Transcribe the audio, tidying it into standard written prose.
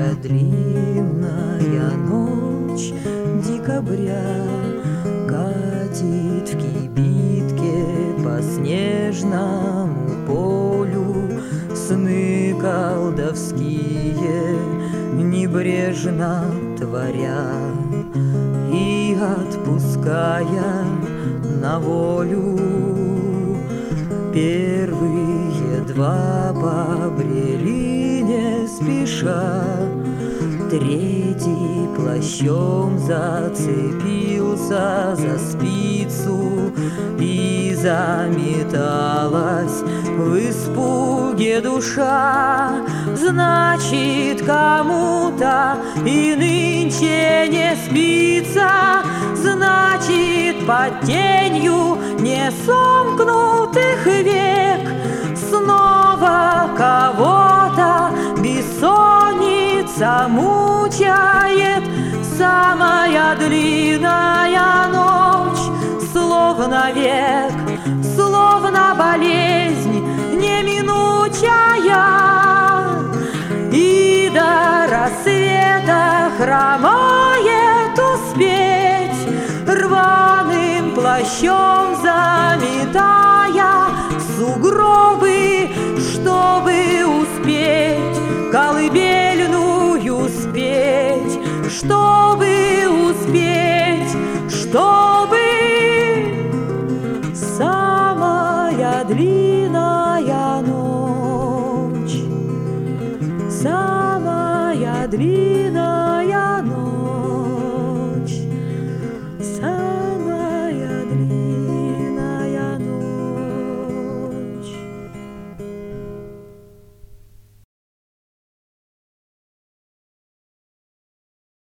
Самая длинная ночь декабря катит в кибитке по снежному полю сны колдовские, небрежно творя и отпуская на волю. Первые два побрели не спеша, третий плащом зацепился за спицу и заметалась в испуге душа. Значит, кому-то и нынче не спится, значит, под тенью несомкнутых век снова кого-то бессонница мучает. Самая длинная ночь, словно век, словно болезнь неминучая, и до рассвета хромает успеть, рваным плащом заметая сугробы, чтобы успеть колыбельную спеть, чтобы успеть, чтобы самая длинная ночь, самая длинная